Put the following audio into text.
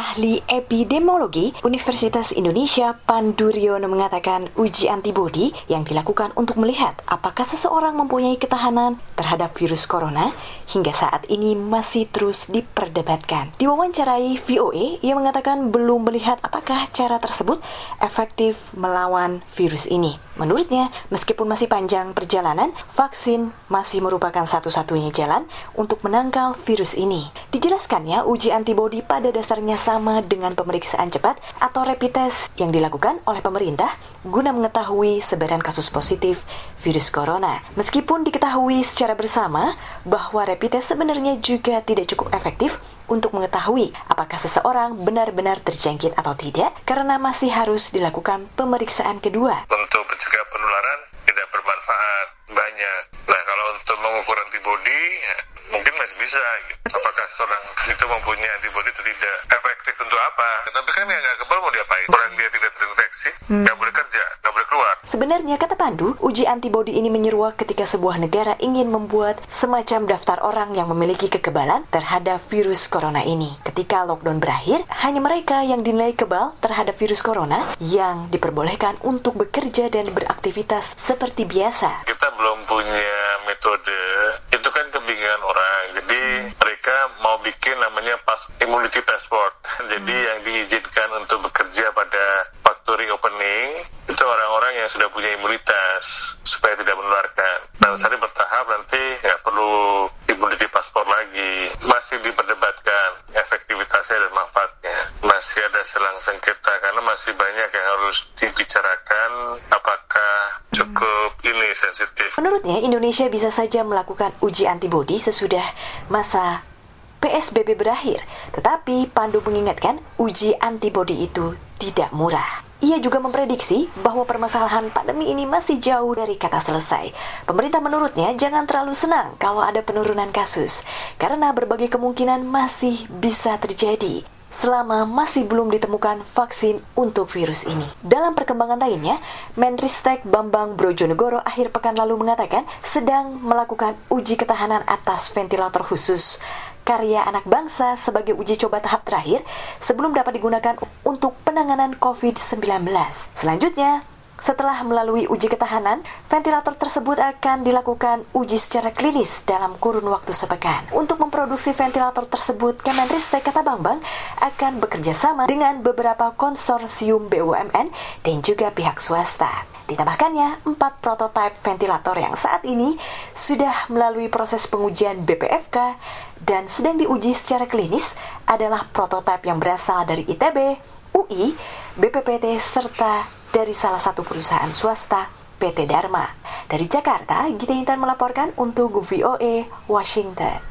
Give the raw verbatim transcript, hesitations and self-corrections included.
Ahli epidemiologi Universitas Indonesia Pandu Riono mengatakan uji antibodi yang dilakukan untuk melihat apakah seseorang mempunyai ketahanan terhadap virus corona hingga saat ini masih terus diperdebatkan. Diwawancarai V O A, ia mengatakan belum melihat apakah cara tersebut efektif melawan virus ini. Menurutnya, meskipun masih panjang perjalanan, vaksin masih merupakan satu-satunya jalan untuk menangkal virus ini. Dijelaskannya, uji antibodi pada dasarnya sama dengan pemeriksaan cepat atau rapid test yang dilakukan oleh pemerintah guna mengetahui sebaran kasus positif virus corona. Meskipun diketahui secara bersama bahwa rapid test sebenarnya juga tidak cukup efektif untuk mengetahui apakah seseorang benar-benar terjangkit atau tidak, karena masih harus dilakukan pemeriksaan kedua. Untuk mencegah penularan tidak bermanfaat banyak. Nah, kalau untuk mengukur antibodi ya, mungkin masih bisa. Gitu. Apakah seorang itu mempunyai antibodi atau tidak? Efektif untuk apa? Tapi kan yang nggak kebal mau diapain? Orang dia tidak terinfeksi, nggak hmm. boleh kerja, nggak boleh keluar. Sebenarnya, kata Pandu, uji antibodi ini menyeruak ketika sebuah negara ingin membuat semacam daftar orang yang memiliki kekebalan terhadap virus corona ini. Ketika lockdown berakhir, hanya mereka yang dinilai kebal terhadap virus corona yang diperbolehkan untuk bekerja dan beraktivitas seperti biasa. Kita belum punya metode, itu kan kebingungan orang. Jadi mereka mau bikin namanya pas immunity passport. Jadi hmm. yang diizinkan untuk bekerja pada factory opening itu orang-orang yang sudah punya imunitas supaya tidak menularkan. Dan saat ini bertahap, nanti nggak perlu immunity passport lagi. Masih diperdebatkan efektivitasnya dan manfaatnya. Masih ada selang sengketa karena masih banyak yang harus dibicarakan apakah cukup ini sensitif. Menurutnya, Indonesia bisa saja melakukan uji antibodi sesudah masa P S B B berakhir. Tetapi Pandu mengingatkan uji antibodi itu tidak murah. Ia juga memprediksi bahwa permasalahan pandemi ini masih jauh dari kata selesai. Pemerintah menurutnya jangan terlalu senang kalau ada penurunan kasus, karena berbagai kemungkinan masih bisa terjadi selama masih belum ditemukan vaksin untuk virus ini. Dalam perkembangan lainnya, Menristek Bambang Brojonegoro akhir pekan lalu mengatakan sedang melakukan uji ketahanan atas ventilator khusus karya anak bangsa sebagai uji coba tahap terakhir sebelum dapat digunakan untuk penanganan covid sembilan belas. Selanjutnya, setelah melalui uji ketahanan, ventilator tersebut akan dilakukan uji secara klinis dalam kurun waktu sepekan. Untuk memproduksi ventilator tersebut, Kemenristek, kata Bambang, akan bekerja sama dengan beberapa konsorsium B U M N dan juga pihak swasta. Ditambahkannya, empat prototipe ventilator yang saat ini sudah melalui proses pengujian B P F K dan sedang diuji secara klinis adalah prototipe yang berasal dari I T B, U I, B P P T, serta dari salah satu perusahaan swasta, P T Dharma. Dari Jakarta, Gita Intan melaporkan untuk V O A Washington.